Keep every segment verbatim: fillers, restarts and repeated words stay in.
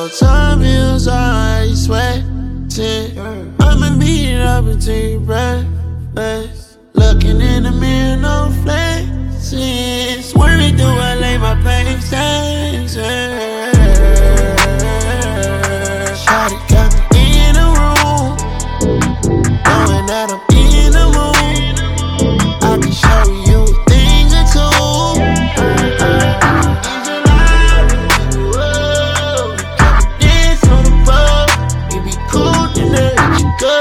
time heals our ice sweating. I'ma beat it up until you breathless. Looking in the mirror, no flexing. Swerving through L A, my pain's dancing. Shawty got me in the room, knowing that I'm in the mood. I can show you a thing or two. Dance on the floor, it be cool to let you go.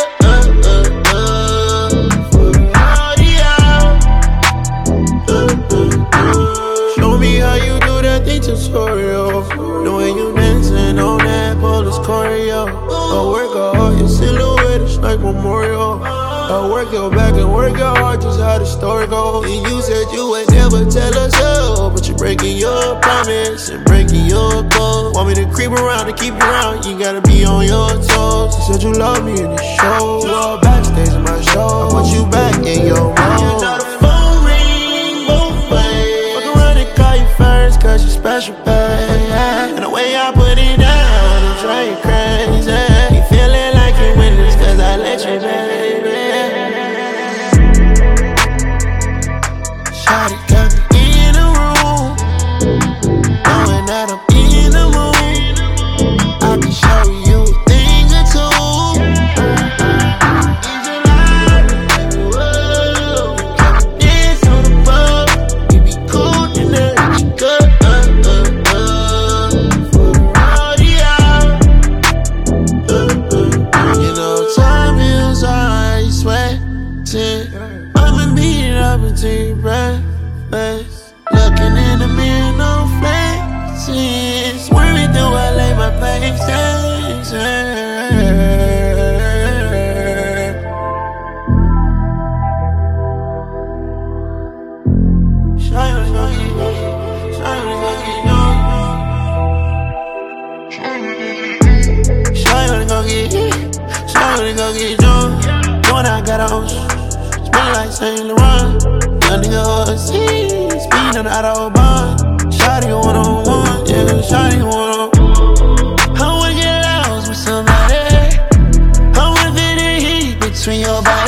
Tutorial, the way you dancing on that police choreo. I work hard, your silhouette is like memorial. I work your back and work your heart, just how the story goes. And you said you would never tell us so, but you're breaking your promise and breaking your code. Want me to creep around and keep you around, you gotta be on your toes. You said you love me in the show, you all backstage in my show. I want you back in your mode. Cause you special, babe. And the way I put it down, it's right crazy. You feeling like you witness cause I let you, baby. Shawty got me in the room, knowing that I'm in the mood. I can show you a thing or two. Dance on the floor, it be cool to let you go. I'ma beat it up until you breathless. Looking in the mirror, no flexing. Swerving through L A, my pain's dancing. Shawty's gonna get you. Shawty's gonna get you. Shawty's gonna get you. Shawty's gonna get you. When I got on, smell like Saint Laurent. Young nigga overseas, speed on the Autobahn. Shawty one on one, yeah, shawty one on. I wanna get lost with somebody. I wanna feel the heat between your body.